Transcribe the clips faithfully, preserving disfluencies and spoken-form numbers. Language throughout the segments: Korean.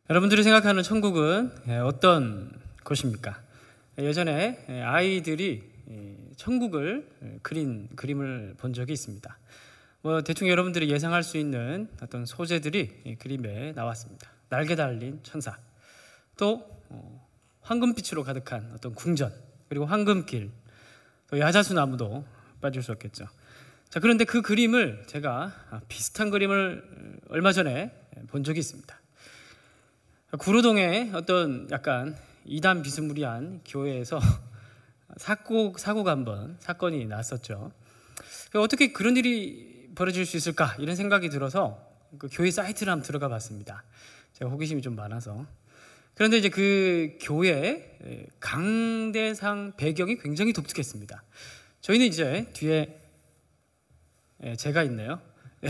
여러분들이 생각하는 천국은 어떤 곳입니까? 예전에 아이들이 천국을 그린 그림을 본 적이 있습니다. 뭐 대충 여러분들이 예상할 수 있는 어떤 소재들이 그림에 나왔습니다. 날개 달린 천사, 또 황금빛으로 가득한 어떤 궁전, 그리고 황금길, 또 야자수 나무도 빠질 수 없겠죠. 자, 그런데 그 그림을 제가 비슷한 그림을 얼마 전에 본 적이 있습니다. 구로동에 어떤 약간 이단 비스무리한 교회에서 사고, 사고가 한번 사건이 났었죠. 어떻게 그런 일이 벌어질 수 있을까 이런 생각이 들어서 그 교회 사이트를 한번 들어가 봤습니다. 제가 호기심이 좀 많아서. 그런데 이제 그 교회 강대상 배경이 굉장히 독특했습니다. 저희는 이제 뒤에 제가 있네요.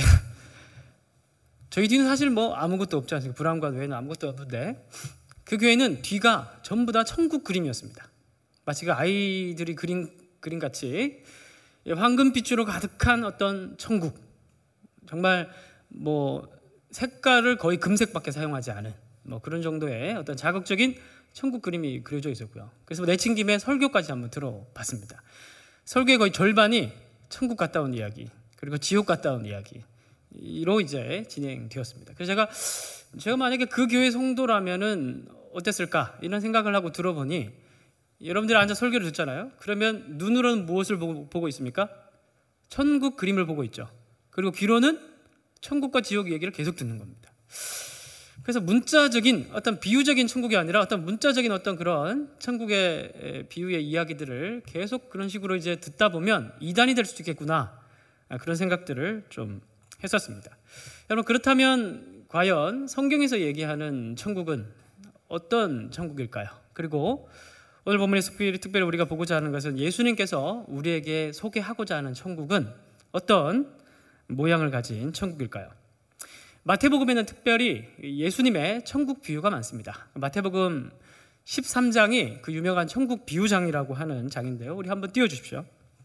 저희 뒤는 사실 뭐 아무것도 없지 않습니까? 브라운관 외에는 아무것도 없는데 그 교회는 뒤가 전부 다 천국 그림이었습니다. 마치 그 아이들이 그린 그림같이 황금빛으로 가득한 어떤 천국, 정말 뭐 색깔을 거의 금색밖에 사용하지 않은 뭐 그런 정도의 어떤 자극적인 천국 그림이 그려져 있었고요. 그래서 내친 김에 설교까지 한번 들어봤습니다. 설교의 거의 절반이 천국 갔다 온 이야기, 그리고 지옥 갔다 온 이야기 이로 이제 진행되었습니다. 그래서 제가 제가 만약에 그 교회 성도라면은 어땠을까 이런 생각을 하고 들어보니, 여러분들이 앉아 설교를 듣잖아요. 그러면 눈으로는 무엇을 보고, 보고 있습니까? 천국 그림을 보고 있죠. 그리고 귀로는 천국과 지옥 얘기를 계속 듣는 겁니다. 그래서 문자적인 어떤 비유적인 천국이 아니라 어떤 문자적인 어떤 그런 천국의 비유의 이야기들을 계속 그런 식으로 이제 듣다 보면 이단이 될 수도 있겠구나, 그런 생각들을 좀 했었습니다. 여러분, 그렇다면 과연 성경에서 얘기하는 천국은 어떤 천국일까요? 그리고 오늘 본문에서 특별히 우리가 보고자 하는 것은 예수님께서 우리에게 소개하고자 하는 천국은 어떤 모양을 가진 천국일까요? 마태복음에는 특별히 예수님의 천국 비유가 많습니다. 마태복음 십삼 장이 그 유명한 천국 비유장이라고 하는 장인데요. 우리 한번 띄워주십시오.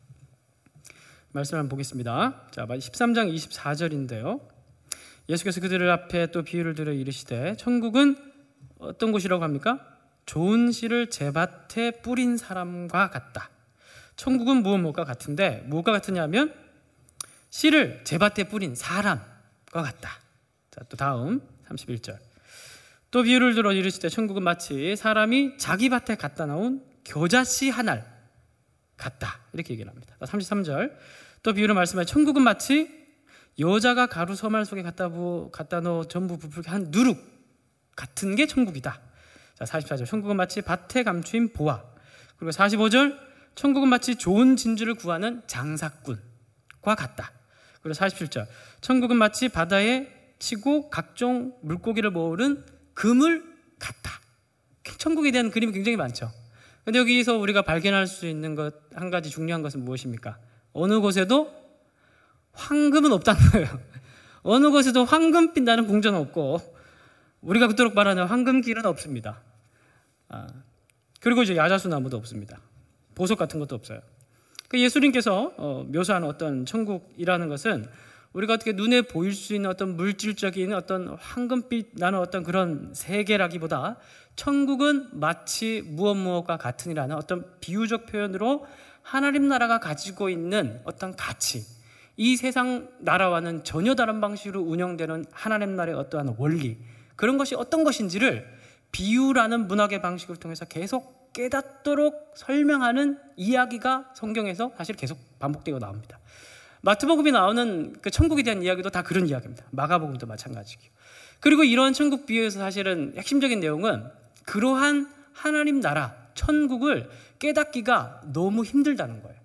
말씀을 한번 보겠습니다. 자, 십삼 장 이십사 절인데요. 예수께서 그들을 앞에 또 비유를 들어 이르시되 천국은 어떤 곳이라고 합니까? 좋은 씨를 제밭에 뿌린 사람과 같다. 천국은 무엇과 같은데, 무엇과 같으냐면 씨를 제밭에 뿌린 사람과 같다. 자, 또 다음 삼십일 절. 또 비유를 들어 이르시되 천국은 마치 사람이 자기 밭에 갖다 놓은 겨자씨 한 알 같다. 이렇게 얘기를 합니다. 삼십삼 절. 또 비유를 말씀하여 천국은 마치 여자가 가루 서말 속에 갖다, 부, 갖다 넣어 전부 부풀게 한 누룩 같은 게 천국이다. 자, 사십사 절. 천국은 마치 밭에 감추인 보화. 그리고 사십오 절. 천국은 마치 좋은 진주를 구하는 장사꾼과 같다. 그리고 사십칠 절. 천국은 마치 바다에 치고 각종 물고기를 모으는 그물 같다. 천국에 대한 그림이 굉장히 많죠. 근데 여기서 우리가 발견할 수 있는 것 한 가지 중요한 것은 무엇입니까? 어느 곳에도 황금은 없다는 거예요. 어느 곳에도 황금빛 나는 궁전은 없고, 우리가 그토록 말하는 황금길은 없습니다. 아, 그리고 이제 야자수 나무도 없습니다. 보석 같은 것도 없어요. 그 예수님께서 어, 묘사하는 어떤 천국이라는 것은 우리가 어떻게 눈에 보일 수 있는 어떤 물질적인 어떤 황금빛 나는 어떤 그런 세계라기보다 천국은 마치 무엇 무엇과 같으니라는 어떤 비유적 표현으로 하나님 나라가 가지고 있는 어떤 가치, 이 세상 나라와는 전혀 다른 방식으로 운영되는 하나님 나라의 어떠한 원리, 그런 것이 어떤 것인지를 비유라는 문학의 방식을 통해서 계속 깨닫도록 설명하는 이야기가 성경에서 사실 계속 반복되고 나옵니다. 마태복음에 나오는 그 천국에 대한 이야기도 다 그런 이야기입니다. 마가복음도 마찬가지고요. 그리고 이런 천국 비유에서 사실은 핵심적인 내용은 그러한 하나님 나라, 천국을 깨닫기가 너무 힘들다는 거예요.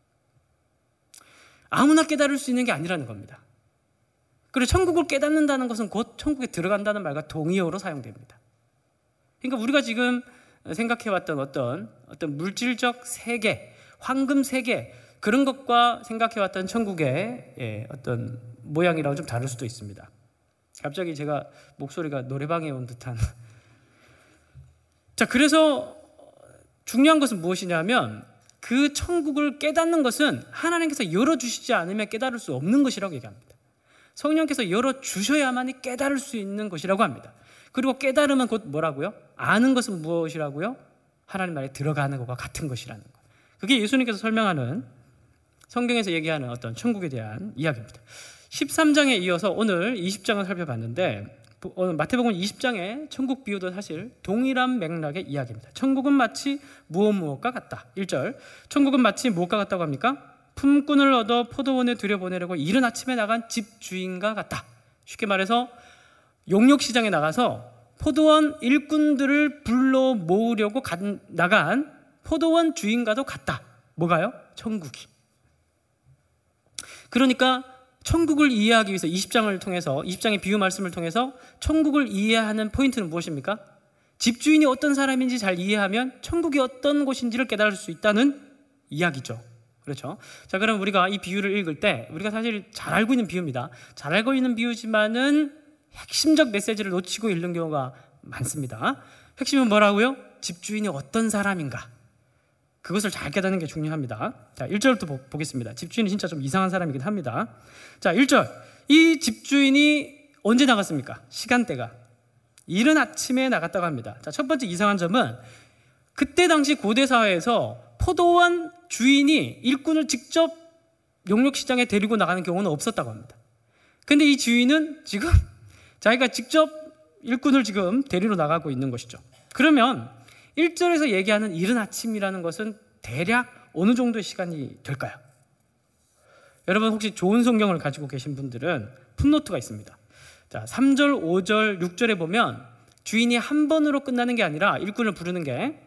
아무나 깨달을 수 있는 게 아니라는 겁니다. 그리고 천국을 깨닫는다는 것은 곧 천국에 들어간다는 말과 동의어로 사용됩니다. 그러니까 우리가 지금 생각해왔던 어떤, 어떤 물질적 세계, 황금 세계, 그런 것과 생각해왔던 천국의 예, 어떤 모양이라고 좀 다를 수도 있습니다. 갑자기 제가 목소리가 노래방에 온 듯한. 자, 그래서 중요한 것은 무엇이냐면 그 천국을 깨닫는 것은 하나님께서 열어주시지 않으면 깨달을 수 없는 것이라고 얘기합니다. 성령께서 열어주셔야만이 깨달을 수 있는 것이라고 합니다. 그리고 깨달음은 곧 뭐라고요? 아는 것은 무엇이라고요? 하나님 나라에 들어가는 것과 같은 것이라는 것. 그게 예수님께서 설명하는, 성경에서 얘기하는 어떤 천국에 대한 이야기입니다. 십삼 장에 이어서 오늘 이십 장을 살펴봤는데, 오늘 마태복음 이십 장의 천국 비유도 사실 동일한 맥락의 이야기입니다. 천국은 마치 무엇 무엇과 같다. 일 절, 천국은 마치 무엇과 같다고 합니까? 품꾼을 얻어 포도원에 들여보내려고 이른 아침에 나간 집주인과 같다. 쉽게 말해서 용역시장에 나가서 포도원 일꾼들을 불러 모으려고 간, 나간 포도원 주인과도 같다. 뭐가요? 천국이. 그러니까 천국을 이해하기 위해서 이십 장을 통해서, 이십 장의 비유 말씀을 통해서 천국을 이해하는 포인트는 무엇입니까? 집주인이 어떤 사람인지 잘 이해하면 천국이 어떤 곳인지를 깨달을 수 있다는 이야기죠. 그렇죠? 자, 그럼 우리가 이 비유를 읽을 때 우리가 사실 잘 알고 있는 비유입니다. 잘 알고 있는 비유지만은 핵심적 메시지를 놓치고 읽는 경우가 많습니다. 핵심은 뭐라고요? 집주인이 어떤 사람인가? 그것을 잘 깨닫는 게 중요합니다. 자, 일 절부터 보겠습니다. 집주인이 진짜 좀 이상한 사람이긴 합니다. 자, 일 절. 이 집주인이 언제 나갔습니까? 시간대가 이른 아침에 나갔다고 합니다. 자, 첫 번째 이상한 점은 그때 당시 고대 사회에서 포도원 주인이 일꾼을 직접 용역시장에 데리고 나가는 경우는 없었다고 합니다. 근데 이 주인은 지금 자기가 직접 일꾼을 지금 데리러 나가고 있는 것이죠. 그러면 일 절에서 얘기하는 이른 아침이라는 것은 대략 어느 정도의 시간이 될까요? 여러분 혹시 좋은 성경을 가지고 계신 분들은 풋노트가 있습니다. 자, 삼 절, 오 절, 육 절에 보면 주인이 한 번으로 끝나는 게 아니라 일꾼을 부르는 게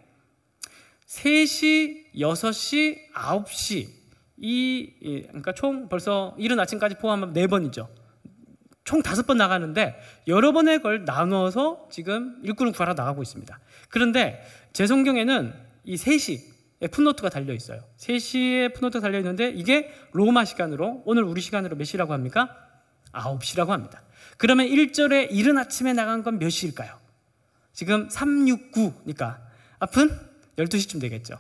세 시, 여섯 시, 아홉 시, 이, 그러니까 총 벌써 이른 아침까지 포함하면 네 번이죠. 총 다섯 번 나가는데 여러 번의 걸 나눠서 지금 일꾼을 구하러 나가고 있습니다. 그런데 제 성경에는 이 세 시의 풋노트가 달려 있어요. 세 시의 풋노트가 달려 있는데 이게 로마 시간으로, 오늘 우리 시간으로 몇 시라고 합니까? 아홉 시라고 합니다. 그러면 일 절에 이른 아침에 나간 건 몇 시일까요? 지금 삼백육십구니까 앞은 열두 시쯤 되겠죠.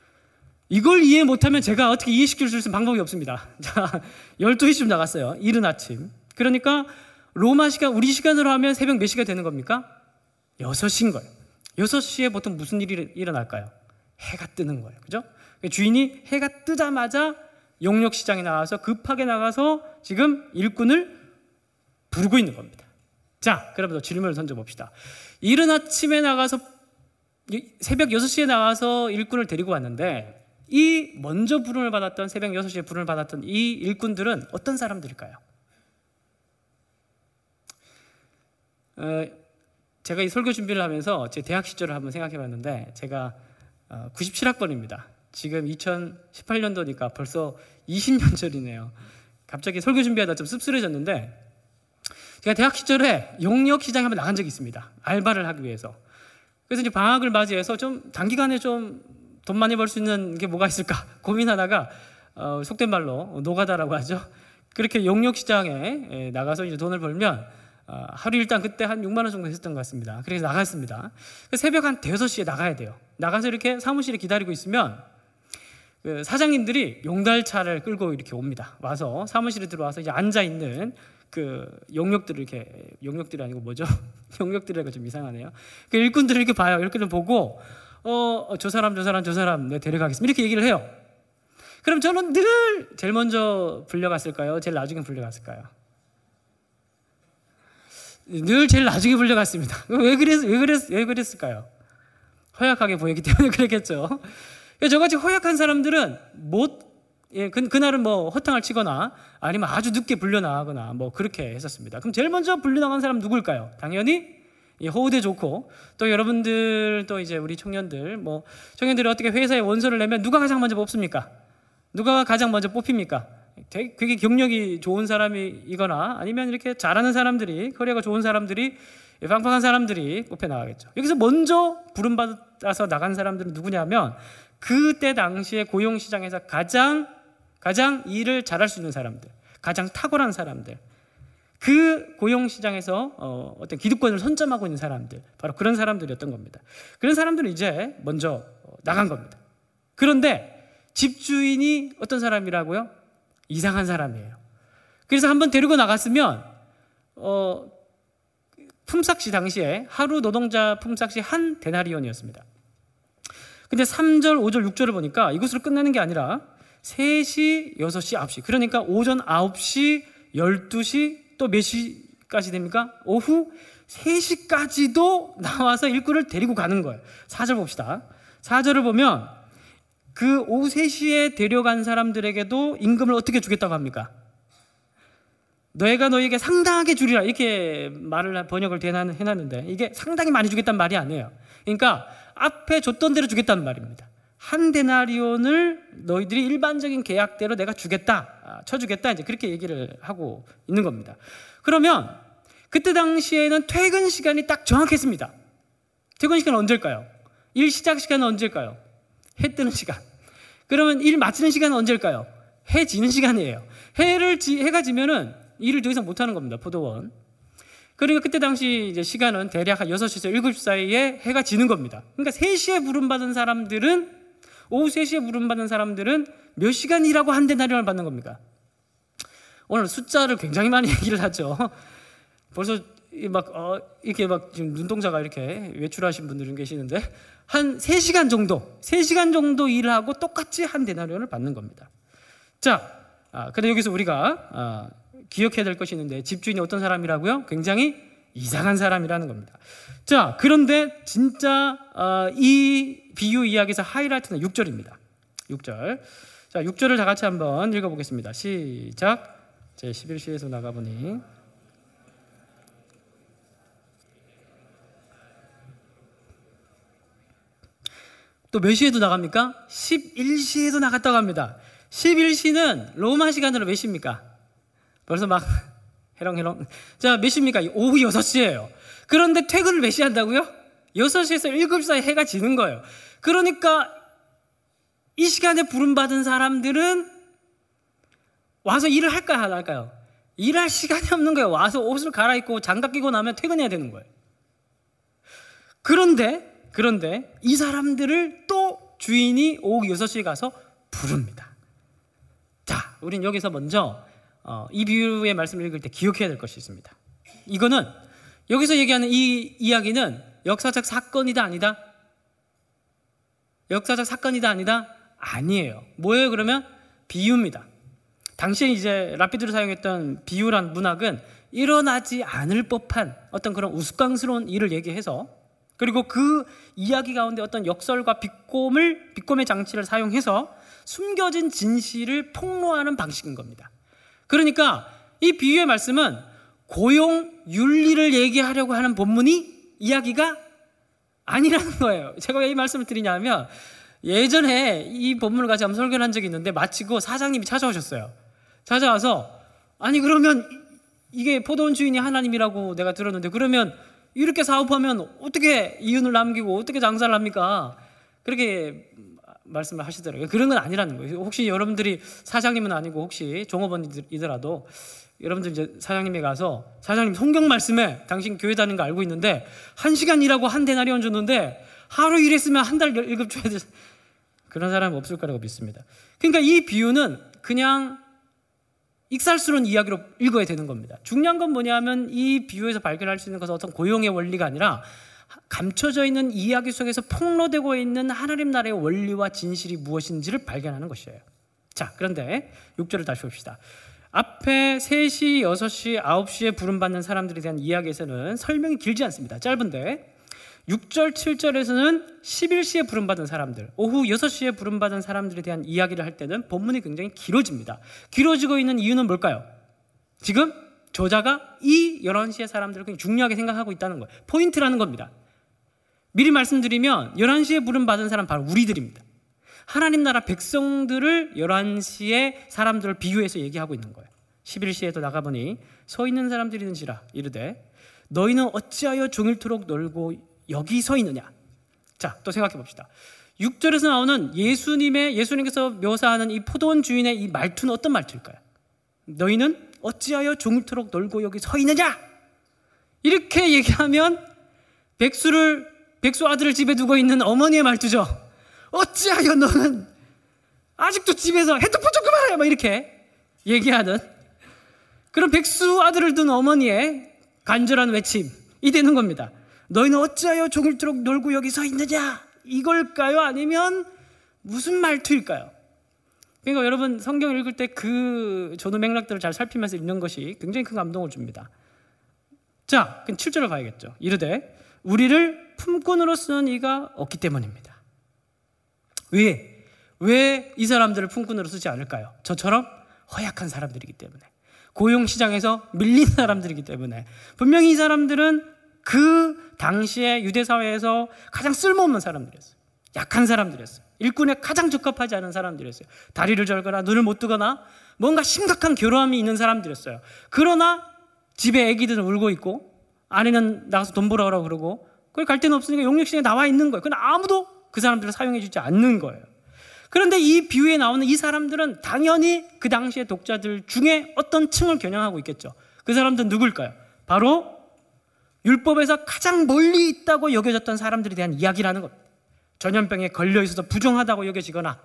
이걸 이해 못하면 제가 어떻게 이해시킬 수 있는 방법이 없습니다. 자, 열두 시쯤 나갔어요. 이른 아침. 그러니까 로마 시간, 우리 시간으로 하면 새벽 몇 시가 되는 겁니까? 여섯 시인 거예요. 여섯 시에 보통 무슨 일이 일어날까요? 해가 뜨는 거예요. 그죠? 주인이 해가 뜨자마자 용역시장에 나와서 급하게 나가서 지금 일꾼을 부르고 있는 겁니다. 자, 그러면 질문을 던져봅시다. 이른 아침에 나가서 새벽 여섯 시에 나가서 일꾼을 데리고 왔는데 이 먼저 부름을 받았던, 새벽 여섯 시에 부름을 받았던 이 일꾼들은 어떤 사람들일까요? 어, 제가 이 설교 준비를 하면서 제 대학 시절을 한번 생각해 봤는데 제가 어, 구십칠 학번입니다. 지금 이천십팔 년도니까 벌써 이십 년 전이네요. 갑자기 설교 준비하다 좀 씁쓸해졌는데 제가 대학 시절에 용역시장에 한번 나간 적이 있습니다. 알바를 하기 위해서. 그래서 이제 방학을 맞이해서 좀 단기간에 좀 돈 많이 벌 수 있는 게 뭐가 있을까 고민하다가 어, 속된 말로 노가다라고 하죠. 그렇게 용역시장에 나가서 이제 돈을 벌면 어, 하루 일단 그때 한 육만 원 정도 했었던 것 같습니다. 그래서 나갔습니다. 새벽 한 대여섯 시에 나가야 돼요. 나가서 이렇게 사무실에 기다리고 있으면 그 사장님들이 용달차를 끌고 이렇게 옵니다. 와서 사무실에 들어와서 이제 앉아 있는 그 용역들을 이렇게, 용역들이 아니고 뭐죠? 용역들이라고 좀 이상하네요. 그 일꾼들을 이렇게 봐요. 일꾼을 보고 어, 저 사람 저 사람 저 사람 네, 데려가겠습니다. 이렇게 얘기를 해요. 그럼 저는 늘 제일 먼저 불려갔을까요? 제일 나중에 불려갔을까요? 늘 제일 나중에 불려갔습니다. 왜 그랬, 왜 그랬, 왜 그랬을까요? 허약하게 보이기 때문에 그랬겠죠. 저같이 허약한 사람들은 못, 예, 그, 그날은 뭐 허탕을 치거나 아니면 아주 늦게 불려나가거나 뭐 그렇게 했었습니다. 그럼 제일 먼저 불려나간 사람 누굴까요? 당연히 이 호흡에 좋고, 또 여러분들, 또 이제 우리 청년들, 뭐 청년들이 어떻게 회사에 원서를 내면 누가 가장 먼저 뽑습니까? 누가 가장 먼저 뽑힙니까? 되게, 되게 경력이 좋은 사람이거나 아니면 이렇게 잘하는 사람들이, 커리어가 좋은 사람들이, 빵빵한 사람들이 뽑혀 나가겠죠. 여기서 먼저 부름받아서 나간 사람들은 누구냐면 그때 당시에 고용시장에서 가장 가장 일을 잘할 수 있는 사람들, 가장 탁월한 사람들, 그 고용시장에서 어, 어떤 기득권을 선점하고 있는 사람들, 바로 그런 사람들이었던 겁니다. 그런 사람들은 이제 먼저 나간 겁니다. 그런데 집주인이 어떤 사람이라고요? 이상한 사람이에요. 그래서 한번 데리고 나갔으면 어, 품삯이 당시에 하루 노동자 품삯이 한 데나리온이었습니다. 근데 삼 절, 오 절, 육 절을 보니까 이것으로 끝나는 게 아니라 세 시, 여섯 시, 아홉 시, 그러니까 오전 아홉 시, 열두 시, 또 몇 시까지 됩니까? 오후 세 시까지도 나와서 일꾼을 데리고 가는 거예요. 사 절 봅시다. 사 절을 보면 그 오후 세 시에 데려간 사람들에게도 임금을 어떻게 주겠다고 합니까? 너희가 너희에게 상당하게 주리라, 이렇게 말을 번역을 해놨는데 이게 상당히 많이 주겠다는 말이 아니에요. 그러니까 앞에 줬던 대로 주겠다는 말입니다. 한 데나리온을 너희들이 일반적인 계약대로 내가 주겠다, 쳐주겠다, 이제 그렇게 얘기를 하고 있는 겁니다. 그러면 그때 당시에는 퇴근 시간이 딱 정확했습니다. 퇴근 시간은 언제일까요? 일 시작 시간은 언제일까요? 해 뜨는 시간. 그러면 일 마치는 시간은 언제일까요? 해 지는 시간이에요. 해를 지, 해가 지면은 일을 더 이상 못하는 겁니다. 포도원. 그러니까 그때 당시 이제 시간은 대략 한 여섯 시에서 일곱 시 사이에 해가 지는 겁니다. 그러니까 세 시에 부름받은 사람들은, 오후 세 시에 부름받은 사람들은 몇 시간 일하고 한 데나리온을 받는 겁니까? 오늘 숫자를 굉장히 많이 얘기를 하죠. 벌써 막 어, 이렇게 막 지금 눈동자가 이렇게 외출하신 분들은 계시는데 한 세 시간 정도, 세 시간 정도 일을 하고 똑같이 한 데나리온을 받는 겁니다. 자, 아, 근데 여기서 우리가 아, 기억해야 될 것이 있는데, 집주인이 어떤 사람이라고요? 굉장히 이상한 사람이라는 겁니다. 자, 그런데 진짜 어, 이 비유 이야기에서 하이라이트는 육 절입니다. 육 절. 자, 육 절을 다 같이 한번 읽어보겠습니다. 시작. 제 십일 시에서 나가보니 또 몇 시에도 나갑니까? 십일 시에도 나갔다고 합니다. 십일 시는 로마 시간으로 몇 시입니까? 벌써 막 해롱해롱. 자, 몇 시입니까? 오후 여섯 시예요. 그런데 퇴근을 몇 시에 한다고요? 여섯 시에서 일곱 시 사이 해가 지는 거예요. 그러니까 이 시간에 부름받은 사람들은 와서 일을 할까요, 안 할까요? 일할 시간이 없는 거예요. 와서 옷을 갈아입고 장갑 끼고 나면 퇴근해야 되는 거예요. 그런데 그런데 이 사람들을 또 주인이 오후 여섯 시에 가서 부릅니다. 자, 우린 여기서 먼저 어, 이 비유의 말씀을 읽을 때 기억해야 될 것이 있습니다. 이거는 여기서 얘기하는 이 이야기는 역사적 사건이다, 아니다? 역사적 사건이다, 아니다? 아니에요. 뭐예요, 그러면? 비유입니다. 당시에 이제 라피드로 사용했던 비유란 문학은 일어나지 않을 법한 어떤 그런 우스꽝스러운 일을 얘기해서, 그리고 그 이야기 가운데 어떤 역설과 비꼼을, 비꼼의 장치를 사용해서 숨겨진 진실을 폭로하는 방식인 겁니다. 그러니까 이 비유의 말씀은 고용 윤리를 얘기하려고 하는 본문이 이야기가 아니라는 거예요. 제가 왜 이 말씀을 드리냐면, 예전에 이 본문을 같이 한번 설교를 한 적이 있는데 마치고 사장님이 찾아오셨어요. 찾아와서 아니 그러면 이게 포도원 주인이 하나님이라고 내가 들었는데, 그러면 이렇게 사업하면 어떻게 이윤을 남기고 어떻게 장사를 합니까? 그렇게 말씀을 하시더라고요. 그런 건 아니라는 거예요. 혹시 여러분들이 사장님은 아니고 혹시 종업원이더라도 여러분들 이제 사장님에 가서, 사장님 성경 말씀에 당신 교회 다니는 거 알고 있는데 한 시간 일하고 한 데나리온 줬는데 하루 일했으면 한 달 월급 줘야 돼. 그런 사람은 없을 거라고 믿습니다. 그러니까 이 비유는 그냥 익살스러운 이야기로 읽어야 되는 겁니다. 중요한 건 뭐냐면 이 비유에서 발견할 수 있는 것은 어떤 고용의 원리가 아니라 감춰져 있는 이야기 속에서 폭로되고 있는 하나님 나라의 원리와 진실이 무엇인지를 발견하는 것이에요. 자, 그런데 육 절을 다시 봅시다. 앞에 세 시, 여섯 시, 아홉 시에 부름받는 사람들에 대한 이야기에서는 설명이 길지 않습니다. 짧은데 육 절, 칠 절에서는 십일 시에 부름받은 사람들, 오후 여섯 시에 부름받은 사람들에 대한 이야기를 할 때는 본문이 굉장히 길어집니다. 길어지고 있는 이유는 뭘까요? 지금 저자가 이 열한 시의 사람들을 굉장히 중요하게 생각하고 있다는 거예요. 포인트라는 겁니다. 미리 말씀드리면 열한 시에 부름받은 사람 바로 우리들입니다. 하나님 나라 백성들을 열한 시에 사람들을 비유해서 얘기하고 있는 거예요. 십일 시에도 나가보니 서 있는 사람들이는지라 이르되 너희는 어찌하여 종일토록 놀고 여기 서 있느냐. 자, 또 생각해 봅시다. 육 절에서 나오는 예수님의, 예수님께서 묘사하는 이 포도원 주인의 이 말투는 어떤 말투일까요? 너희는 어찌하여 종일토록 놀고 여기 서 있느냐. 이렇게 얘기하면 백수를, 백수 아들을 집에 두고 있는 어머니의 말투죠. 어찌하여 너는 아직도 집에서 핸드폰 좀 그만해, 막 이렇게 얘기하는 그런 백수 아들을 둔 어머니의 간절한 외침, 이 되는 겁니다. 너희는 어찌하여 종일토록 놀고 여기 서 있느냐? 이걸까요? 아니면 무슨 말투일까요? 그러니까 여러분 성경 읽을 때 그 전후 맥락들을 잘 살피면서 읽는 것이 굉장히 큰 감동을 줍니다. 자, 그럼 칠 절을 봐야겠죠. 이르되 우리를 품꾼으로 쓰는 이가 없기 때문입니다. 왜? 왜 이 사람들을 품꾼으로 쓰지 않을까요? 저처럼 허약한 사람들이기 때문에, 고용시장에서 밀린 사람들이기 때문에. 분명히 이 사람들은 그 당시에 유대사회에서 가장 쓸모없는 사람들이었어요. 약한 사람들이었어요. 일꾼에 가장 적합하지 않은 사람들이었어요. 다리를 절거나 눈을 못 뜨거나 뭔가 심각한 괴로움이 있는 사람들이었어요. 그러나 집에 애기들은 울고 있고 아내는 나가서 돈 벌어 오라고 그러고, 그걸 갈 데는 없으니까 용역시장에 나와 있는 거예요. 그러나 아무도 그 사람들을 사용해 주지 않는 거예요. 그런데 이 비유에 나오는 이 사람들은 당연히 그 당시의 독자들 중에 어떤 층을 겨냥하고 있겠죠. 그 사람들은 누굴까요? 바로 율법에서 가장 멀리 있다고 여겨졌던 사람들에 대한 이야기라는 겁니다. 전염병에 걸려 있어서 부정하다고 여겨지거나,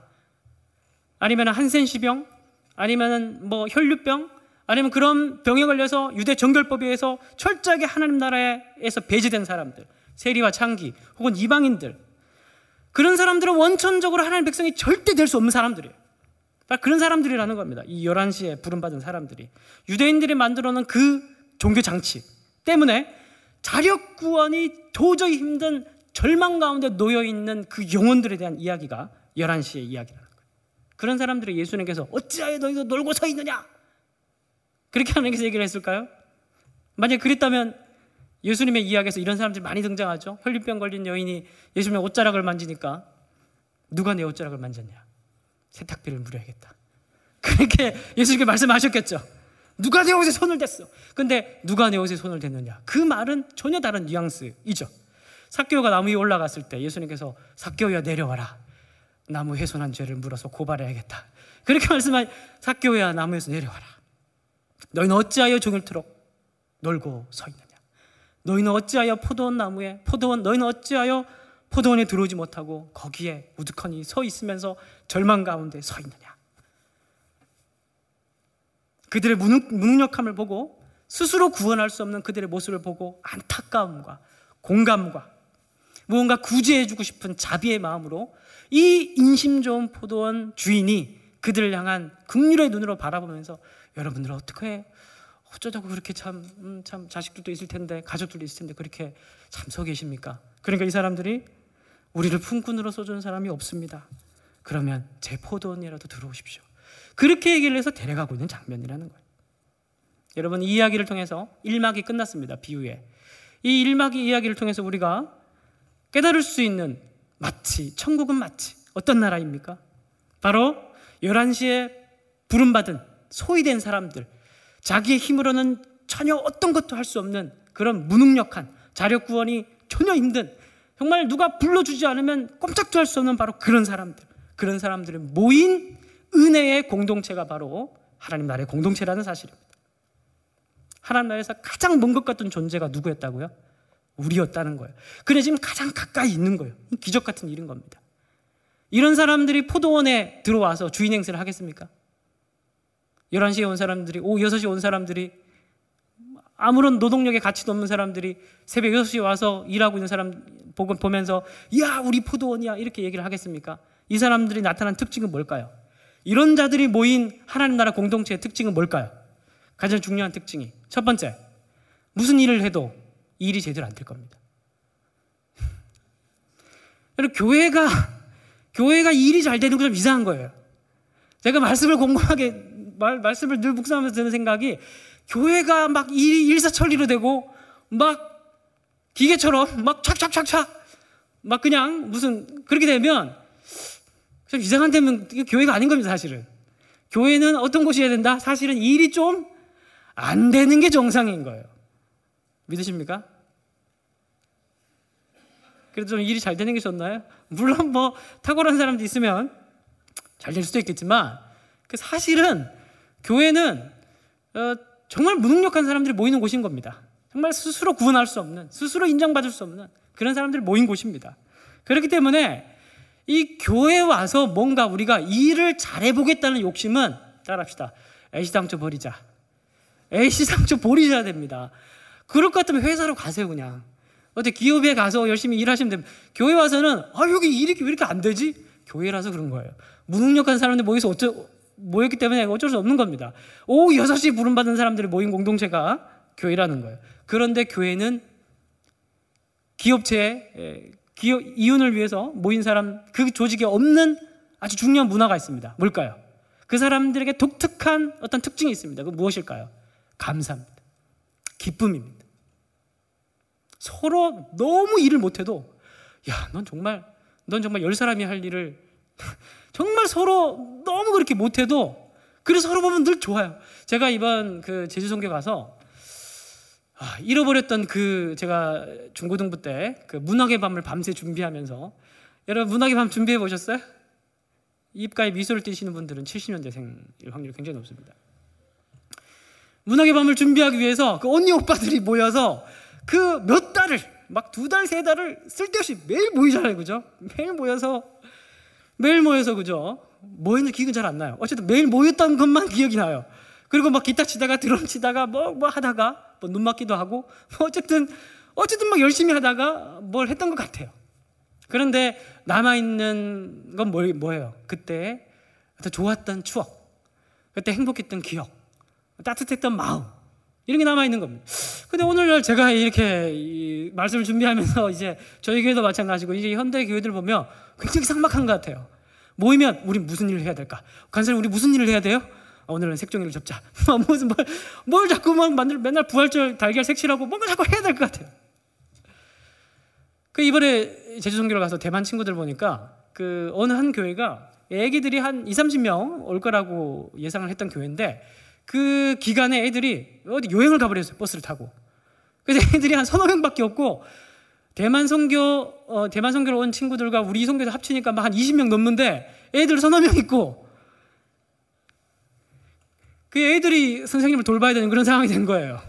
아니면 한센시병, 아니면 뭐 혈류병, 아니면 그런 병에 걸려서 유대 정결법에 의해서 철저하게 하나님 나라에서 배제된 사람들, 세리와 창기 혹은 이방인들, 그런 사람들은 원천적으로 하나님 백성이 절대 될 수 없는 사람들이에요. 그런 사람들이라는 겁니다. 이 열한 시에 부름받은 사람들이 유대인들이 만들어놓은 그 종교 장치 때문에 자력 구원이 도저히 힘든 절망 가운데 놓여있는 그 영혼들에 대한 이야기가 열한 시의 이야기라는 거예요. 그런 사람들이 예수님께서 어찌하여 너희도 놀고 서 있느냐? 그렇게 하나님께서 얘기를 했을까요? 만약에 그랬다면 예수님의 이야기에서 이런 사람들이 많이 등장하죠. 혈류병 걸린 여인이 예수님의 옷자락을 만지니까 누가 내 옷자락을 만졌냐? 세탁비를 물어야겠다. 그렇게 예수님께 말씀하셨겠죠. 누가 내 옷에 손을 댔어? 근데 누가 내 옷에 손을 댔느냐? 그 말은 전혀 다른 뉘앙스이죠. 삭개오가 나무 위에 올라갔을 때 예수님께서 삭개오야 내려와라. 나무 훼손한 죄를 물어서 고발해야겠다. 그렇게 말씀하신 삭개오야 나무에서 내려와라. 너희는 어찌하여 종일토록 놀고 서 있느냐? 너희는 어찌하여 포도원 나무에 포도원 너희는 어찌하여 포도원에 들어오지 못하고 거기에 우두커니 서 있으면서 절망 가운데 서 있느냐? 그들의 무능력함을 보고 스스로 구원할 수 없는 그들의 모습을 보고 안타까움과 공감과 무언가 구제해주고 싶은 자비의 마음으로 이 인심 좋은 포도원 주인이 그들을 향한 긍휼의 눈으로 바라보면서 여러분들 어떻게 어쩌자고 그렇게 참, 음, 참 자식들도 있을 텐데 가족들도 있을 텐데 그렇게 참 서 계십니까? 그러니까 이 사람들이 우리를 품꾼으로 써주는 사람이 없습니다. 그러면 제 포도원이라도 들어오십시오. 그렇게 얘기를 해서 데려가고 있는 장면이라는 거예요. 여러분, 이 이야기를 통해서 일 막이 끝났습니다. 비유에. 이 일 막의 이야기를 통해서 우리가 깨달을 수 있는, 마치 천국은 마치 어떤 나라입니까? 바로 열한 시에 부름받은 소위된 사람들, 자기의 힘으로는 전혀 어떤 것도 할 수 없는 그런 무능력한, 자력 구원이 전혀 힘든, 정말 누가 불러주지 않으면 꼼짝도 할 수 없는 바로 그런 사람들, 그런 사람들이 모인 은혜의 공동체가 바로 하나님 나라의 공동체라는 사실입니다. 하나님 나라에서 가장 먼 것 같은 존재가 누구였다고요? 우리였다는 거예요. 그래 지금 가장 가까이 있는 거예요. 기적 같은 일인 겁니다. 이런 사람들이 포도원에 들어와서 주인 행세를 하겠습니까? 열한 시에 온 사람들이, 오후 여섯 시에 온 사람들이, 아무런 노동력에 가치도 없는 사람들이 새벽 여섯 시에 와서 일하고 있는 사람 보고 보면서 야 우리 포도원이야 이렇게 얘기를 하겠습니까? 이 사람들이 나타난 특징은 뭘까요? 이런 자들이 모인 하나님 나라 공동체의 특징은 뭘까요? 가장 중요한 특징이 첫 번째, 무슨 일을 해도 일이 제대로 안 될 겁니다. 여러분, 교회가 교회가 일이 잘 되는 거 좀 이상한 거예요. 제가 말씀을 곰곰하게 말, 말씀을 늘 묵상하면서 드는 생각이, 교회가 막 일이 일사천리로 되고 막 기계처럼 막 착착착착 막 그냥 무슨 그렇게 되면 좀 이상한 데면 교회가 아닌 겁니다. 사실은 교회는 어떤 곳이어야 된다? 사실은 일이 좀 안 되는 게 정상인 거예요. 믿으십니까? 그래도 좀 일이 잘 되는 게 좋나요? 물론 뭐 탁월한 사람도 있으면 잘 될 수도 있겠지만, 그 사실은 교회는 어, 정말 무능력한 사람들이 모이는 곳인 겁니다. 정말 스스로 구원할 수 없는, 스스로 인정받을 수 없는 그런 사람들이 모인 곳입니다. 그렇기 때문에 이 교회에 와서 뭔가 우리가 일을 잘해보겠다는 욕심은, 따라합시다, 애시당초 버리자. 애시당초 버리셔야 됩니다. 그럴 것 같으면 회사로 가세요. 그냥 어때 기업에 가서 열심히 일하시면 됩니다. 교회 와서는 아 여기 일이 왜 이렇게 안 되지? 교회라서 그런 거예요. 무능력한 사람들 모여서 어쩌, 모였기 때문에 어쩔 수 없는 겁니다. 오후 여섯 시 부름받은 사람들이 모인 공동체가 교회라는 거예요. 그런데 교회는 기업체에 기업, 이윤을 위해서 모인 사람, 그 조직에 없는 아주 중요한 문화가 있습니다. 뭘까요? 그 사람들에게 독특한 어떤 특징이 있습니다. 그 무엇일까요? 감사입니다. 기쁨입니다. 서로 너무 일을 못해도 야, 넌 정말 넌 정말 열 사람이 할 일을 정말 서로 너무 그렇게 못해도 그래서 서로 보면 늘 좋아요. 제가 이번 그 제주 선교 가서 아, 잃어버렸던 그 제가 중고등부 때 그 문학의 밤을 밤새 준비하면서 여러분 문학의 밤 준비해 보셨어요? 입가에 미소를 띠시는 분들은 칠십 년대생일 확률이 굉장히 높습니다. 문학의 밤을 준비하기 위해서 그 언니 오빠들이 모여서 그 몇 달을 막 두 달, 세 달을 쓸데없이 매일 모이잖아요. 그죠? 매일 모여서 매일 모여서 그죠? 뭐 했는지 기억은 잘 안 나요. 어쨌든 매일 모였던 것만 기억이 나요. 그리고 막 기타 치다가 드럼 치다가 뭐, 뭐 하다가 뭐 눈 맞기도 하고 뭐 어쨌든 어쨌든 막 열심히 하다가 뭘 했던 것 같아요. 그런데 남아있는 건 뭐, 뭐예요? 그때 좋았던 추억, 그때 행복했던 기억, 따뜻했던 마음, 이런 게 남아있는 겁니다. 근데 오늘날 제가 이렇게 이 말씀을 준비하면서 이제 저희 교회도 마찬가지고 이제 현대 교회들 보면 굉장히 삭막한 것 같아요. 모이면 우리 무슨 일을 해야 될까? 간사님 우리 무슨 일을 해야 돼요? 오늘은 색종이를 접자. 무슨 뭘, 뭘 자꾸 막 만들 맨날 부활절 달걀 색칠하고 뭔가 자꾸 해야 될 것 같아요. 그 이번에 제주 선교를 가서 대만 친구들 보니까 그 어느 한 교회가 애기들이 한 이삼십 명 올 거라고 예상을 했던 교회인데 그 기간에 애들이 어디 여행을 가버렸어요. 버스를 타고. 그래서 애들이 한 서너 명밖에 없고 대만 선교 어, 대만 선교로 온 친구들과 우리 선교도 합치니까 막 한 이십 명 넘는데 애들 서너 명 있고 그 애들이 선생님을 돌봐야 되는 그런 상황이 된 거예요.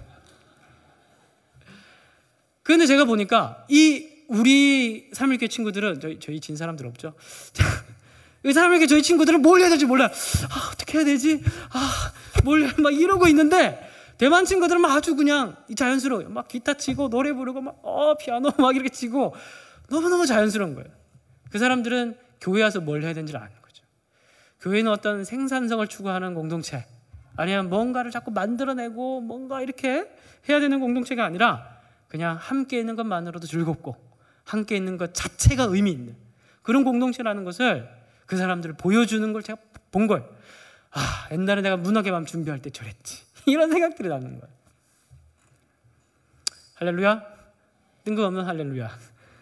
그런데 제가 보니까 이 우리 삼일교회 친구들은 저희, 저희 진 사람들 없죠? 이 삼일교회 저희 친구들은 뭘 해야 될지 몰라요. 아, 어떻게 해야 되지? 아, 뭘 막 이러고 있는데 대만 친구들은 막 아주 그냥 자연스러워요. 막 기타 치고 노래 부르고 막 어, 피아노 막 이렇게 치고 너무너무 자연스러운 거예요. 그 사람들은 교회 와서 뭘 해야 되는지를 아는 거죠. 교회는 어떤 생산성을 추구하는 공동체, 아니면 뭔가를 자꾸 만들어내고 뭔가 이렇게 해야 되는 공동체가 아니라 그냥 함께 있는 것만으로도 즐겁고 함께 있는 것 자체가 의미 있는 그런 공동체라는 것을 그 사람들을 보여주는 걸 제가 본 거예요. 아, 옛날에 내가 문학의 밤 준비할 때 저랬지. 이런 생각들이 나는 거예요. 할렐루야? 뜬금없는 할렐루야.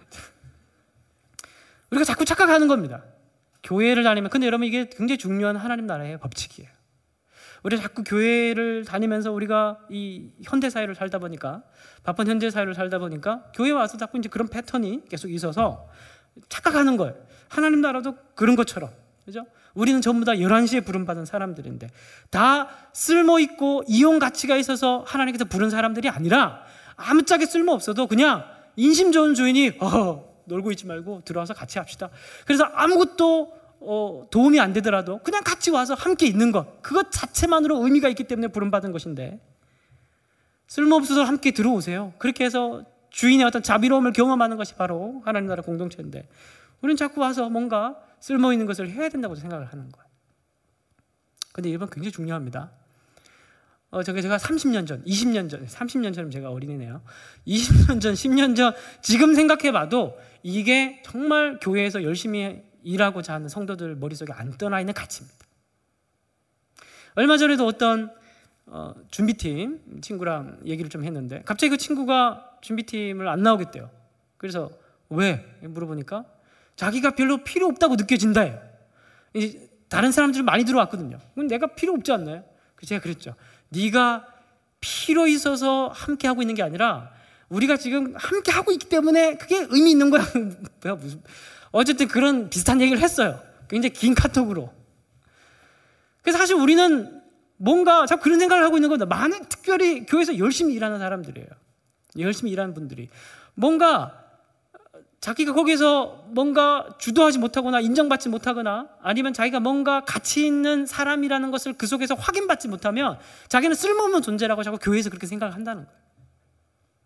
우리가 자꾸 착각하는 겁니다. 교회를 다니면, 근데 여러분 이게 굉장히 중요한 하나님 나라의 법칙이에요. 우리가 자꾸 교회를 다니면서 우리가 이 현대 사회를 살다 보니까, 바쁜 현대 사회를 살다 보니까 교회 와서 자꾸 이제 그런 패턴이 계속 있어서 착각하는 거예요. 하나님 나라도 그런 것처럼, 그죠? 우리는 전부 다 열한 시에 부름받은 사람들인데 다 쓸모있고 이용 가치가 있어서 하나님께서 부른 사람들이 아니라 아무짝에 쓸모없어도 그냥 인심 좋은 주인이 어, 놀고 있지 말고 들어와서 같이 합시다. 그래서 아무것도 어, 도움이 안 되더라도 그냥 같이 와서 함께 있는 것, 그것 자체만으로 의미가 있기 때문에 부름받은 것인데 쓸모없어서 함께 들어오세요. 그렇게 해서 주인의 어떤 자비로움을 경험하는 것이 바로 하나님 나라 공동체인데 우리는 자꾸 와서 뭔가 쓸모있는 것을 해야 된다고 생각을 하는 거예요. 근데 이번 굉장히 중요합니다. 어, 저게 제가 삼십 년 전, 이십 년 전, 삼십 년 전이면 제가 어린이네요. 이십 년 전, 십 년 전, 지금 생각해봐도 이게 정말 교회에서 열심히 일하고자 하는 성도들 머릿속에 안 떠나 있는 가치입니다. 얼마 전에도 어떤 어, 준비팀 친구랑 얘기를 좀 했는데 갑자기 그 친구가 준비팀을 안 나오겠대요. 그래서 왜? 물어보니까 자기가 별로 필요 없다고 느껴진다예요. 이제 다른 사람들은 많이 들어왔거든요. 그럼 내가 필요 없지 않나요? 그래서 제가 그랬죠. 네가 필요 있어서 함께 하고 있는 게 아니라 우리가 지금 함께 하고 있기 때문에 그게 의미 있는 거야. 뭐야 무슨 어쨌든 그런 비슷한 얘기를 했어요. 굉장히 긴 카톡으로. 그래서 사실 우리는 뭔가 자꾸 그런 생각을 하고 있는 겁니다. 많은 특별히 교회에서 열심히 일하는 사람들이에요. 열심히 일하는 분들이 뭔가 자기가 거기서 뭔가 주도하지 못하거나 인정받지 못하거나 아니면 자기가 뭔가 가치 있는 사람이라는 것을 그 속에서 확인받지 못하면 자기는 쓸모없는 존재라고 자꾸 교회에서 그렇게 생각을 한다는 거예요.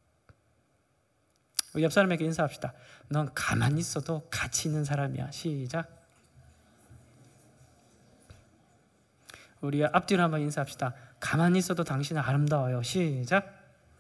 우리 옆 사람에게 인사합시다. 넌 가만히 있어도 가치 있는 사람이야. 시작. 우리 앞뒤로 한번 인사합시다. 가만히 있어도 당신은 아름다워요. 시작.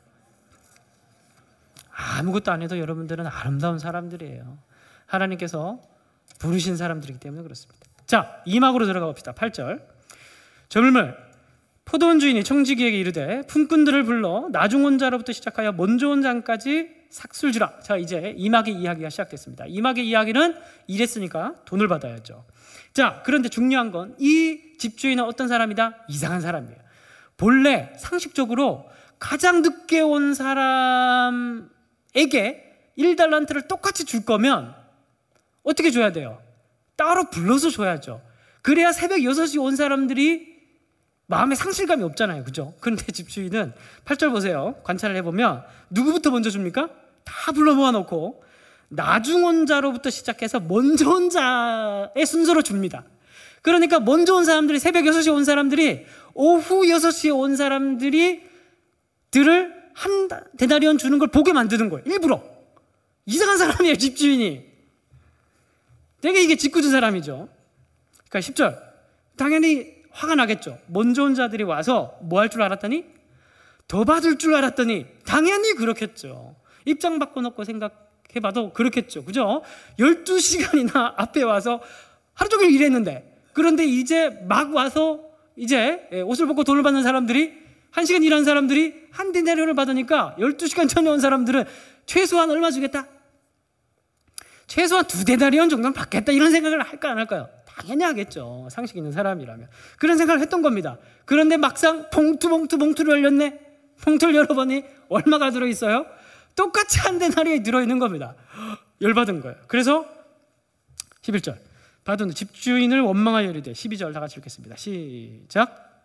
아무것도 안 해도 여러분들은 아름다운 사람들이에요. 하나님께서 부르신 사람들이기 때문에 그렇습니다. 자, 이 막으로 들어가 봅시다. 팔 절. 저물물 포도원 주인이 청지기에게 이르되 품꾼들을 불러 나중 온 자로부터 시작하여 먼저 온 자까지 삭술 주라. 자, 이제 이 막의 이야기가 시작됐습니다. 이 막의 이야기는 일했으니까 돈을 받아야죠. 자, 그런데 중요한 건 이 집주인은 어떤 사람이다? 이상한 사람이에요. 본래 상식적으로 가장 늦게 온 사람에게 일 달란트를 똑같이 줄 거면 어떻게 줘야 돼요? 따로 불러서 줘야죠. 그래야 새벽 여섯 시 온 사람들이 마음에 상실감이 없잖아요. 그죠? 그런데 집주인은 팔 절 보세요. 관찰을 해보면 누구부터 먼저 줍니까? 다 불러 모아놓고 나중 온 자로부터 시작해서 먼저 온 자의 순서로 줍니다. 그러니까 먼저 온 사람들이 새벽 여섯 시에 온 사람들이 오후 여섯 시에 온 사람들이 들을 한 데나리온 주는 걸 보게 만드는 거예요. 일부러. 이상한 사람이에요. 집주인이. 되게 이게 짓궂은 사람이죠. 그러니까 십 절. 당연히 화가 나겠죠. 먼저 온 자들이 와서 뭐 할 줄 알았더니 더 받을 줄 알았더니 당연히 그렇겠죠. 입장 바꿔놓고 생각해봐도 그렇겠죠. 그죠? 열두 시간이나 앞에 와서 하루 종일 일했는데 그런데 이제 막 와서 이제 옷을 벗고 돈을 받는 사람들이 한 시간 일한 사람들이 한 데나리온을 받으니까 열두 시간 전에 온 사람들은 최소한 얼마 주겠다? 최소한 두 데나리온 정도는 받겠다 이런 생각을 할까 안 할까요? 당연히 하겠죠. 상식 있는 사람이라면. 그런 생각을 했던 겁니다. 그런데 막상 봉투 봉투 봉투를 열렸네. 봉투를 열어보니 얼마가 들어있어요? 똑같이 한 데나리온이 들어있는 겁니다. 열받은 거예요. 그래서 십일 절. 받은 집주인을 원망하여 이르되 십이 절 다 같이 읽겠습니다. 시작.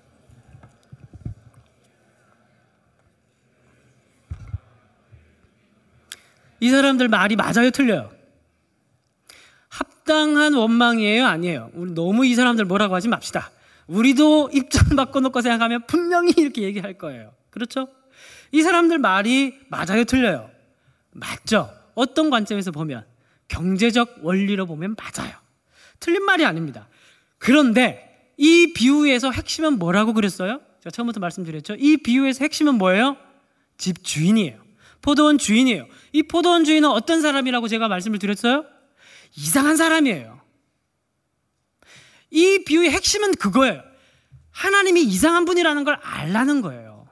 이 사람들 말이 맞아요, 틀려요? 합당한 원망이에요, 아니에요? 우리 너무 이 사람들 뭐라고 하지 맙시다. 우리도 입장 바꿔놓고 생각하면 분명히 이렇게 얘기할 거예요. 그렇죠? 이 사람들 말이 맞아요, 틀려요? 맞죠? 어떤 관점에서 보면 경제적 원리로 보면 맞아요. 틀린 말이 아닙니다. 그런데 이 비유에서 핵심은 뭐라고 그랬어요? 제가 처음부터 말씀드렸죠. 이 비유에서 핵심은 뭐예요? 집 주인이에요. 포도원 주인이에요. 이 포도원 주인은 어떤 사람이라고 제가 말씀을 드렸어요? 이상한 사람이에요. 이 비유의 핵심은 그거예요. 하나님이 이상한 분이라는 걸 알라는 거예요.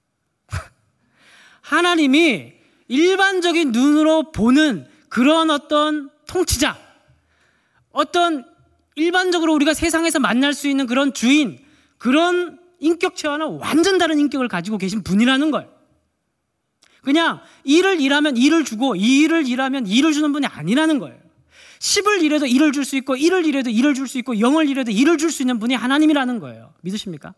하나님이 일반적인 눈으로 보는 그런 어떤 통치자, 어떤 일반적으로 우리가 세상에서 만날 수 있는 그런 주인, 그런 인격체와는 완전 다른 인격을 가지고 계신 분이라는 거예요. 그냥 일을 일하면 일을 주고 이 일을 일하면 일을 주는 분이 아니라는 거예요. 십을 일해도 일을 줄 수 있고 일을 일해도 일을 줄 수 있고 영을 일해도 일을 줄 수 있는 분이 하나님이라는 거예요. 믿으십니까?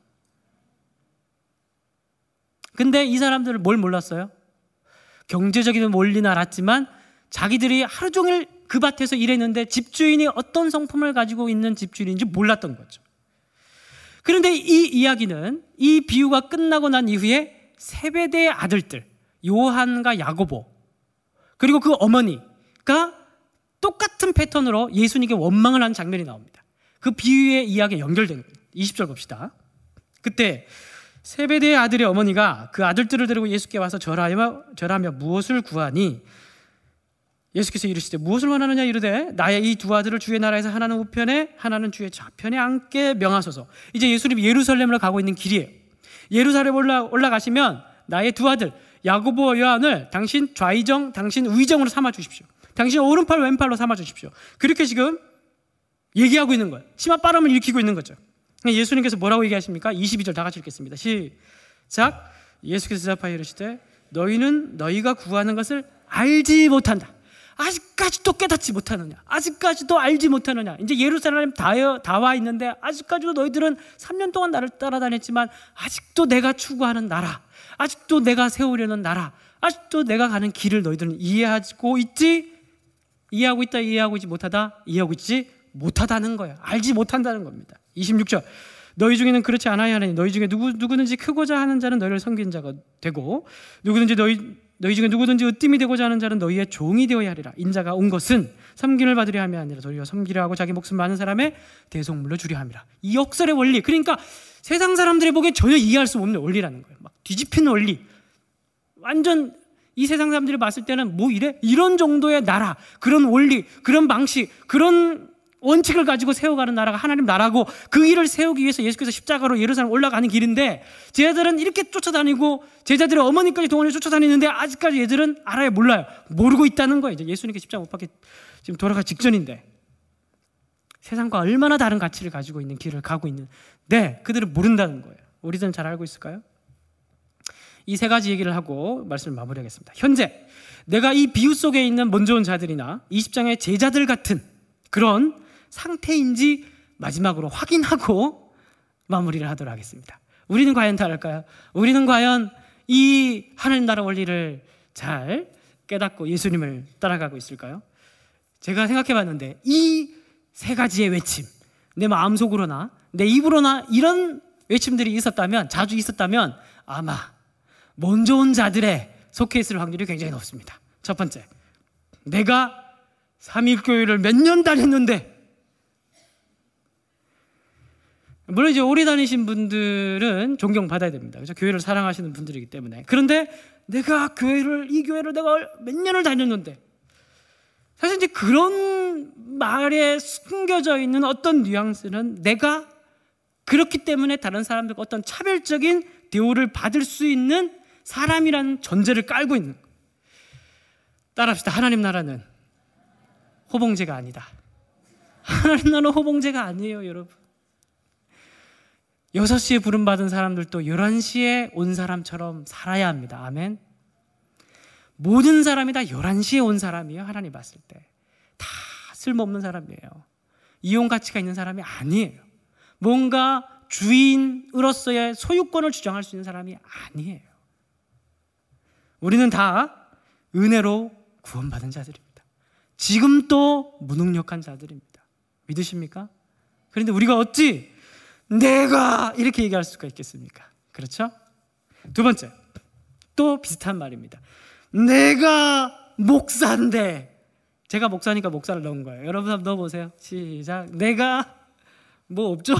근데 이 사람들은 뭘 몰랐어요? 경제적인 원리는 알았지만 자기들이 하루 종일 그 밭에서 일했는데 집주인이 어떤 성품을 가지고 있는 집주인인지 몰랐던 거죠. 그런데 이 이야기는 이 비유가 끝나고 난 이후에 세베대의 아들들 요한과 야고보 그리고 그 어머니가 똑같은 패턴으로 예수님께 원망을 하는 장면이 나옵니다. 그 비유의 이야기가 연결되는 거예요. 이십 절 봅시다. 그때 세베대의 아들의 어머니가 그 아들들을 데리고 예수께 와서 절하며, 절하며 무엇을 구하니 예수께서 이르시되 무엇을 원하느냐 이르되 나의 이 두 아들을 주의 나라에서 하나는 우편에 하나는 주의 좌편에 앉게 명하소서. 이제 예수님이 예루살렘으로 가고 있는 길이에요. 예루살렘 올라, 올라가시면 나의 두 아들 야고보와 요한을 당신 좌의정 당신 우의정으로 삼아 주십시오. 당신 오른팔 왼팔로 삼아 주십시오. 그렇게 지금 얘기하고 있는 거예요. 치마 바람을 일으키고 있는 거죠. 예수님께서 뭐라고 얘기하십니까? 이십이 절 다 같이 읽겠습니다. 시작. 예수께서 대답하여 이르시되 너희는 너희가 구하는 것을 알지 못한다. 아직까지도 깨닫지 못하느냐? 아직까지도 알지 못하느냐? 이제 예루살렘 다 와 있는데 아직까지도 너희들은 삼 년 동안 나를 따라다녔지만 아직도 내가 추구하는 나라, 아직도 내가 세우려는 나라, 아직도 내가 가는 길을 너희들은 이해하고 있지? 이해하고 있다, 이해하고 있지 못하다, 이해하고 있지 못하다는 거예요. 알지 못한다는 겁니다. 이십육 절. 너희 중에는 그렇지 않아야 하느니 너희 중에 누구, 누구든지 크고자 하는 자는 너희를 섬기는 자가 되고 누구든지 너희 너희 중에 누구든지 으뜸이 되고자 하는 자는 너희의 종이 되어야 하리라. 인자가 온 것은 섬김을 받으려 함이 아니라 도리어 섬기려 하고 자기 목숨 많은 사람의 대속물로 주려 함이라. 이 역설의 원리, 그러니까 세상 사람들이 보기에 전혀 이해할 수 없는 원리라는 거예요. 막 뒤집히는 원리. 완전 이 세상 사람들이 봤을 때는 뭐 이래? 이런 정도의 나라, 그런 원리, 그런 방식, 그런 원칙을 가지고 세워가는 나라가 하나님 나라고, 그 일을 세우기 위해서 예수께서 십자가로 예루살렘 올라가는 길인데, 제자들은 이렇게 쫓아다니고 제자들의 어머니까지 동원해 쫓아다니는데 아직까지 얘들은 알아요, 몰라요? 모르고 있다는 거예요. 이제 예수님께 십자가 못 박게 지금 돌아갈 직전인데, 세상과 얼마나 다른 가치를 가지고 있는 길을 가고 있는데 그들은 모른다는 거예요. 우리들은 잘 알고 있을까요? 이 세 가지 얘기를 하고 말씀을 마무리하겠습니다. 현재 내가 이 비유 속에 있는 먼저 온 자들이나 이십 장의 제자들 같은 그런 상태인지 마지막으로 확인하고 마무리를 하도록 하겠습니다. 우리는 과연 다를까요? 우리는 과연 이 하나님 나라 원리를 잘 깨닫고 예수님을 따라가고 있을까요? 제가 생각해 봤는데 이 세 가지의 외침, 내 마음속으로나 내 입으로나 이런 외침들이 있었다면, 자주 있었다면 아마 먼저 온 자들의 속해 있을 확률이 굉장히 높습니다. 첫 번째, 내가 삼일교회를 몇 년 다녔는데, 물론 이제 오래 다니신 분들은 존경받아야 됩니다. 그렇죠? 교회를 사랑하시는 분들이기 때문에. 그런데 내가 교회를, 이 교회를 내가 몇 년을 다녔는데, 사실 이제 그런 말에 숨겨져 있는 어떤 뉘앙스는 내가 그렇기 때문에 다른 사람들과 어떤 차별적인 대우를 받을 수 있는 사람이라는 전제를 깔고 있는 거예요. 따라합시다. 하나님 나라는 호봉제가 아니다. 하나님 나라는 호봉제가 아니에요, 여러분. 여섯 시에 부름받은 사람들도 열한 시에 온 사람처럼 살아야 합니다. 아멘. 모든 사람이 다 열한 시에 온 사람이에요. 하나님 봤을 때 다 쓸모없는 사람이에요. 이용 가치가 있는 사람이 아니에요. 뭔가 주인으로서의 소유권을 주장할 수 있는 사람이 아니에요. 우리는 다 은혜로 구원받은 자들입니다. 지금 또 무능력한 자들입니다. 믿으십니까? 그런데 우리가 어찌 내가 이렇게 얘기할 수가 있겠습니까? 그렇죠? 두 번째, 또 비슷한 말입니다. 내가 목사인데, 제가 목사니까 목사를 넣은 거예요. 여러분 한번 넣어보세요. 시작. 내가 뭐 없죠?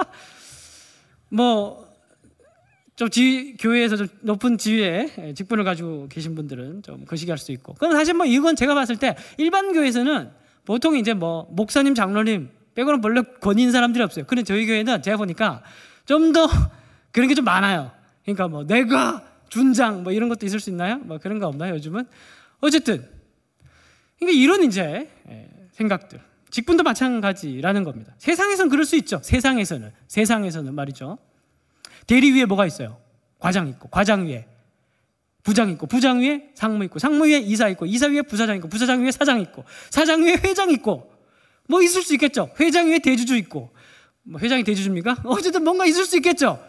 뭐 좀 지, 교회에서 좀 높은 지위에 직분을 가지고 계신 분들은 좀 거시기할 수 있고, 그건 사실 뭐 이건 제가 봤을 때 일반 교회에서는 보통 이제 뭐 목사님, 장로님 빼고는 별로 권위인 사람들이 없어요. 그런데 저희 교회는 제가 보니까 좀 더 그런 게 좀 많아요. 그러니까 뭐 내가 준장 뭐 이런 것도 있을 수 있나요? 뭐 그런 거 없나요, 요즘은? 어쨌든 그러니까 이런 이제 생각들, 직분도 마찬가지라는 겁니다. 세상에서는 그럴 수 있죠. 세상에서는 세상에서는 말이죠. 대리 위에 뭐가 있어요? 과장 있고, 과장 위에 부장 있고, 부장 위에 상무 있고, 상무 위에 이사 있고, 이사 위에 부사장 있고, 부사장 위에 사장 있고, 사장 위에 회장 있고, 뭐 있을 수 있겠죠. 회장 위에 대주주 있고, 뭐 회장이 대주주입니까? 어쨌든 뭔가 있을 수 있겠죠.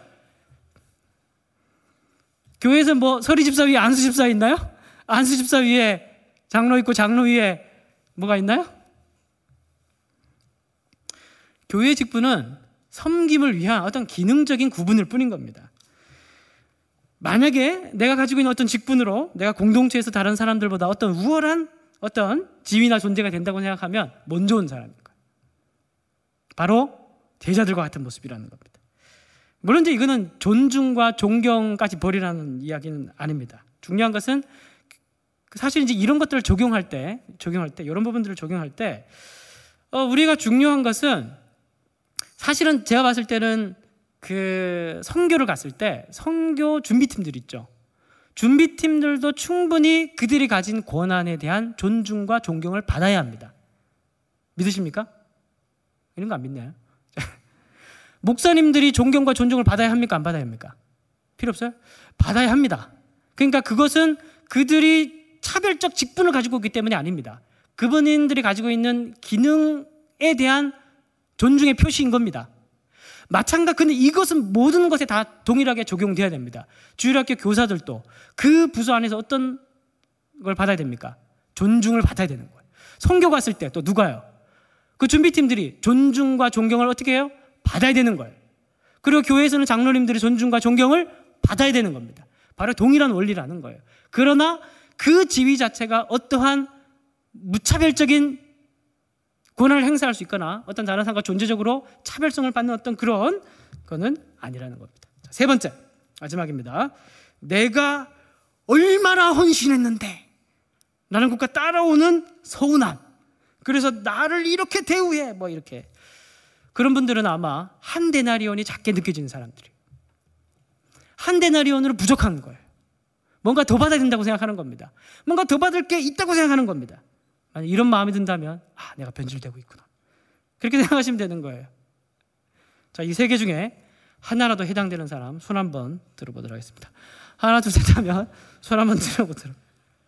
교회에서 뭐 서리집사 위에 안수집사 있나요? 안수집사 위에 장로 있고, 장로 위에 뭐가 있나요? 교회 직분은 섬김을 위한 어떤 기능적인 구분일 뿐인 겁니다. 만약에 내가 가지고 있는 어떤 직분으로 내가 공동체에서 다른 사람들보다 어떤 우월한 어떤 지위나 존재가 된다고 생각하면 먼저 온 사람인 거예요. 바로 제자들과 같은 모습이라는 겁니다. 물론 이제 이거는 존중과 존경까지 버리라는 이야기는 아닙니다. 중요한 것은 사실 이제 이런 것들을 적용할 때, 적용할 때 이런 부분들을 적용할 때 어, 우리가 중요한 것은 사실은 제가 봤을 때는 그 선교를 갔을 때 선교 준비팀들 있죠. 준비팀들도 충분히 그들이 가진 권한에 대한 존중과 존경을 받아야 합니다. 믿으십니까? 이런 거 안 믿나요? 목사님들이 존경과 존중을 받아야 합니까? 안 받아야 합니까? 필요 없어요? 받아야 합니다. 그러니까 그것은 그들이 차별적 직분을 가지고 있기 때문이 아닙니다. 그분들이 가지고 있는 기능에 대한 존중의 표시인 겁니다. 마찬가지, 근데 이것은 모든 것에 다 동일하게 적용돼야 됩니다. 주일학교 교사들도 그 부서 안에서 어떤 걸 받아야 됩니까? 존중을 받아야 되는 거예요. 선교 갔을 때 또 누가요? 그 준비팀들이 존중과 존경을 어떻게 해요? 받아야 되는 거예요. 그리고 교회에서는 장로님들이 존중과 존경을 받아야 되는 겁니다. 바로 동일한 원리라는 거예요. 그러나 그 지위 자체가 어떠한 무차별적인 권한을 행사할 수 있거나 어떤 다른 사람과 존재적으로 차별성을 받는 어떤 그런 거는 아니라는 겁니다. 자, 세 번째, 마지막입니다. 내가 얼마나 헌신했는데 나는 국가 따라오는 서운함, 그래서 나를 이렇게 대우해, 뭐 이렇게. 그런 분들은 아마 한 데나리온이 작게 느껴지는 사람들이에요. 한 데나리온으로 부족한 거예요. 뭔가 더 받아야 된다고 생각하는 겁니다. 뭔가 더 받을 게 있다고 생각하는 겁니다. 만약 이런 마음이 든다면 아, 내가 변질되고 있구나, 그렇게 생각하시면 되는 거예요. 자, 이 세 개 중에 하나라도 해당되는 사람 손 한번 들어보도록 하겠습니다. 하나 둘 셋 하면 손 한번 들어보도록.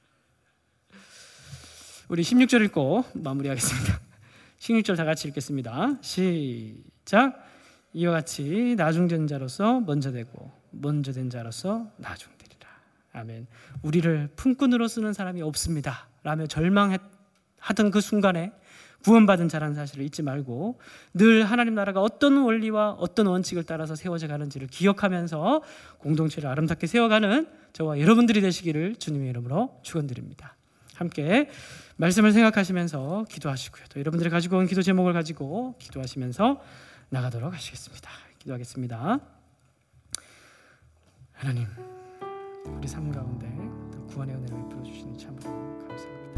우리 십육 절 읽고 마무리하겠습니다. 십육 절 다 같이 읽겠습니다. 시작. 이와 같이 나중된 자로서 먼저 되고 먼저 된 자로서 나중되리라. 아멘. 우리를 품꾼으로 쓰는 사람이 없습니다 라며 절망하던 그 순간에 구원받은 자라는 사실을 잊지 말고 늘 하나님 나라가 어떤 원리와 어떤 원칙을 따라서 세워져 가는지를 기억하면서 공동체를 아름답게 세워가는 저와 여러분들이 되시기를 주님의 이름으로 축원드립니다. 함께 말씀을 생각하시면서 기도하시고요. 또 여러분들이 가지고 온 기도 제목을 가지고 기도하시면서 나가도록 하시겠습니다. 기도하겠습니다. 하나님, 우리 삶 가운데 구원의 은혜를 베풀어 주시니 참으로 감사합니다.